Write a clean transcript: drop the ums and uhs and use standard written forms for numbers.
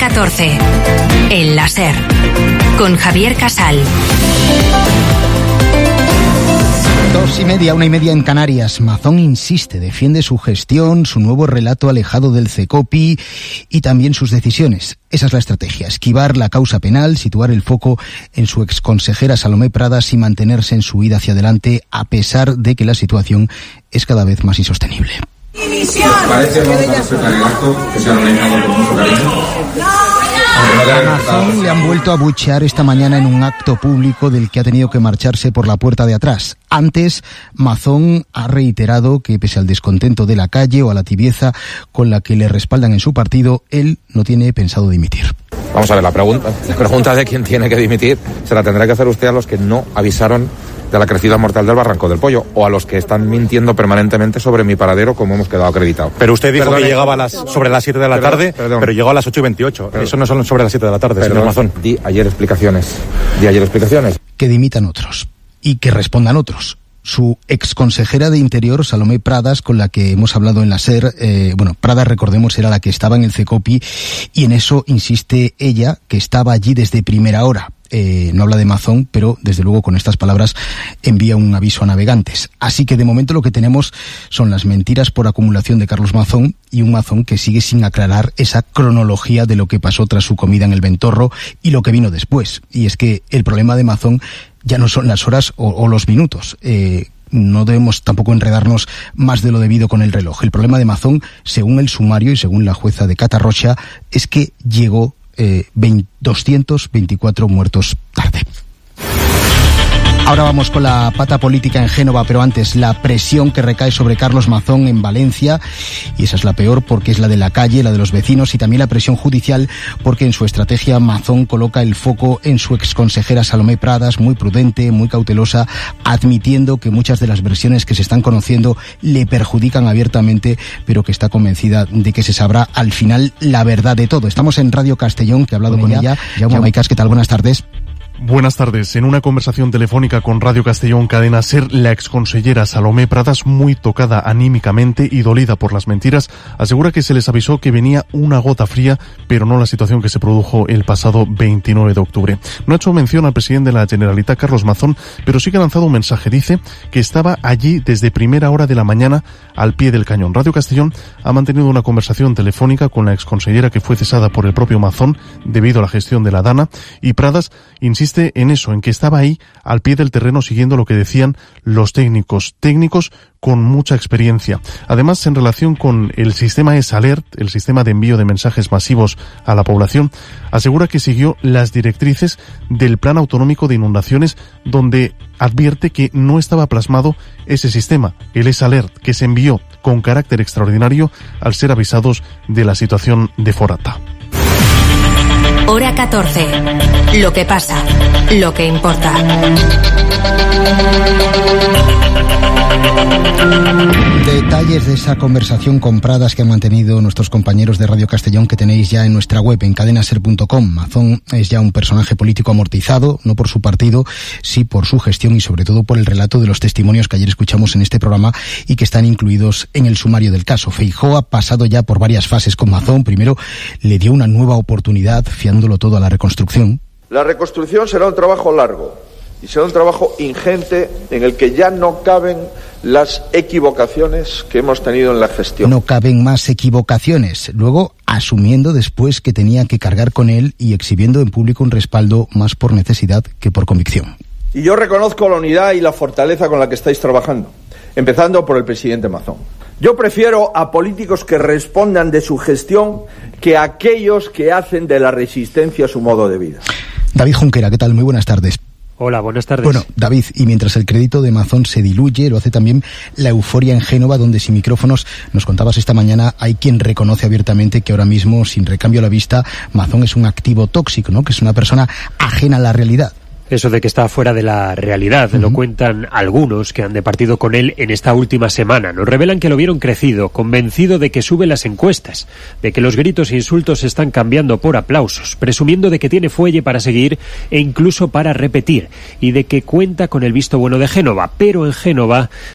14. El láser. Con Javier Casal. 2:30, 1:30 en Canarias. Mazón insiste, defiende su gestión, su nuevo relato alejado del CECOPI y también sus decisiones. Esa es la estrategia, esquivar la causa penal, situar el foco en su exconsejera Salomé Pradas y mantenerse en su huida hacia adelante a pesar de que la situación es cada vez más insostenible. ¿Parece que vamos a respetar el acto que se ha organizado con mucho cariño? A Mazón le han vuelto a abuchear esta mañana en un acto público del que ha tenido que marcharse por la puerta de atrás. Antes, Mazón ha reiterado que pese al descontento de la calle o a la tibieza con la que le respaldan en su partido, él no tiene pensado dimitir. Vamos a ver, la pregunta de quién tiene que dimitir se la tendrá que hacer usted a los que no avisaron de la crecida mortal del Barranco del Pollo o a los que están mintiendo permanentemente sobre mi paradero, como hemos quedado acreditado. Pero usted dijo que llegaba sobre las 7 de la tarde, pero llegó a las 8:28. Eso no son sobre las 7 de la tarde, señor Mazón. Di ayer explicaciones. Que dimitan otros y que respondan otros. Su exconsejera de Interior, Salomé Pradas, con la que hemos hablado en la SER, Pradas, recordemos, era la que estaba en el CECOPI, y en eso insiste ella, que estaba allí desde primera hora. No habla de Mazón, pero desde luego con estas palabras envía un aviso a navegantes. Así que de momento lo que tenemos son las mentiras por acumulación de Carlos Mazón y un Mazón que sigue sin aclarar esa cronología de lo que pasó tras su comida en el Ventorro y lo que vino después. Y es que el problema de Mazón ya no son las horas o los minutos. No debemos tampoco enredarnos más de lo debido con el reloj. El problema de Mazón, según el sumario y según la jueza de Catarrocha, es que llegó 224 muertos tarde. Ahora vamos con la pata política en Génova, pero antes la presión que recae sobre Carlos Mazón en Valencia, y esa es la peor porque es la de la calle, la de los vecinos, y también la presión judicial porque en su estrategia Mazón coloca el foco en su exconsejera Salomé Pradas, muy prudente, muy cautelosa, admitiendo que muchas de las versiones que se están conociendo le perjudican abiertamente, pero que está convencida de que se sabrá al final la verdad de todo. Estamos en Radio Castellón, que ha hablado con ella. Jaume Maicas, ¿qué tal? Buenas tardes. Buenas tardes. En una conversación telefónica con Radio Castellón Cadena SER, la exconsellera Salomé Pradas, muy tocada anímicamente y dolida por las mentiras, asegura que se les avisó que venía una gota fría, pero no la situación que se produjo el pasado 29 de octubre. No ha hecho mención al presidente de la Generalitat, Carlos Mazón, pero sí que ha lanzado un mensaje. Dice que estaba allí desde primera hora de la mañana al pie del cañón. Radio Castellón ha mantenido una conversación telefónica con la exconsellera, que fue cesada por el propio Mazón debido a la gestión de la Dana, y Pradas insiste en eso, en que estaba ahí al pie del terreno siguiendo lo que decían los técnicos con mucha experiencia. Además, en relación con el sistema S-Alert, el sistema de envío de mensajes masivos a la población, asegura que siguió las directrices del Plan Autonómico de Inundaciones, donde advierte que no estaba plasmado ese sistema, el S-Alert, que se envió con carácter extraordinario al ser avisados de la situación de Forata. Hora 14. Lo que pasa, lo que importa. Detalles de esa conversación con Pradas que han mantenido nuestros compañeros de Radio Castellón, que tenéis ya en nuestra web, en cadenaser.com. Mazón es ya un personaje político amortizado, no por su partido, sí por su gestión y sobre todo por el relato de los testimonios que ayer escuchamos en este programa y que están incluidos en el sumario del caso. Feijóo ha pasado ya por varias fases con Mazón. Primero le dio una nueva oportunidad, fiándolo todo a la reconstrucción. La reconstrucción será un trabajo largo y será un trabajo ingente en el que ya no caben las equivocaciones que hemos tenido en la gestión. No caben más equivocaciones. Luego, asumiendo después que tenía que cargar con él y exhibiendo en público un respaldo más por necesidad que por convicción. Y yo reconozco la unidad y la fortaleza con la que estáis trabajando, empezando por el presidente Mazón. Yo prefiero a políticos que respondan de su gestión que a aquellos que hacen de la resistencia su modo de vida. David Junquera, ¿qué tal? Muy buenas tardes. Hola, buenas tardes. Bueno, David, y mientras el crédito de Mazón se diluye, lo hace también la euforia en Génova, donde sin micrófonos, nos contabas esta mañana, hay quien reconoce abiertamente que ahora mismo, sin recambio a la vista, Mazón es un activo tóxico, ¿no? Que es una persona ajena a la realidad. Eso de que está fuera de la realidad, lo cuentan algunos que han departido con él en esta última semana. Nos revelan que lo vieron crecido, convencido de que sube las encuestas, de que los gritos e insultos están cambiando por aplausos, presumiendo de que tiene fuelle para seguir e incluso para repetir, y de que cuenta con el visto bueno de Génova. Pero en Génova